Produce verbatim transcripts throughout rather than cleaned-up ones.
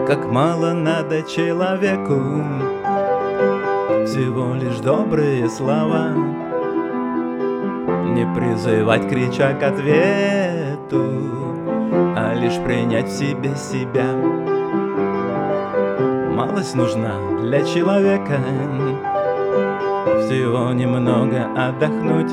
Как мало надо человеку, всего лишь добрые слова, не призывать, крича к ответу, а лишь принять в себе себя. Малость нужна для человека, всего немного отдохнуть,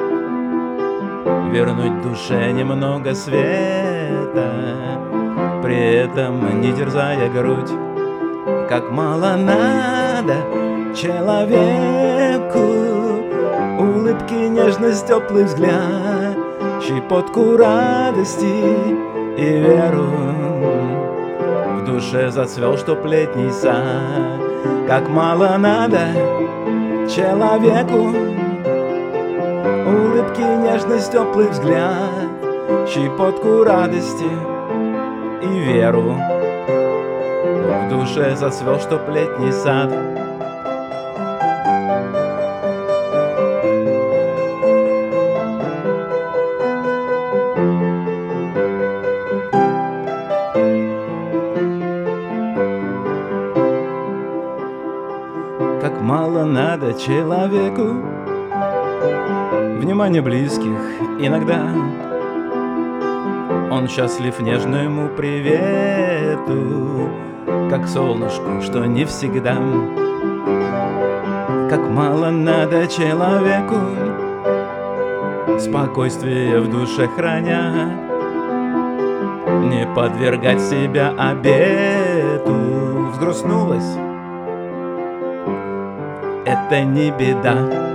вернуть душе немного света, при этом не терзая грудь. Как мало надо человеку, улыбки, нежность, теплый взгляд, щепотку радости и веру. В душе зацвел, чтоб летний сад. Как мало надо человеку, улыбки, нежность, теплый взгляд, щепотку радости и веру. В душе зацвел, чтоб летний сад. Как мало надо человеку внимания близких иногда. Он счастлив нежному привету, как солнышку, что не всегда. Как мало надо человеку спокойствие в душе храня, не подвергать себя обету. Взгрустнулась — это не беда.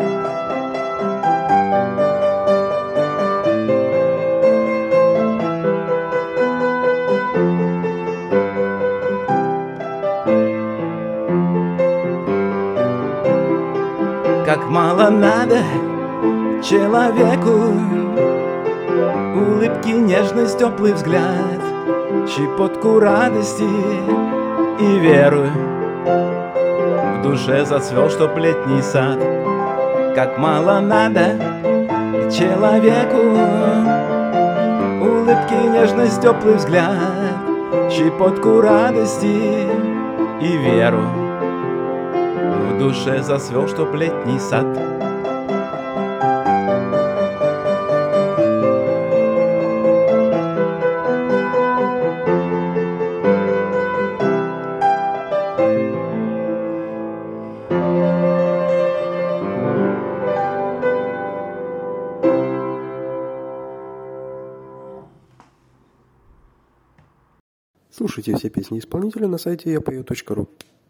Как мало надо человеку улыбки, нежность, теплый взгляд, щепотку радости и веру. В душе зацвел, чтоб летний сад. Как мало надо человеку улыбки, нежность, теплый взгляд, щепотку радости и веру. В душе зацвел, чтоб летний сад. Слушайте все песни исполнителя на сайте я пою точка ру.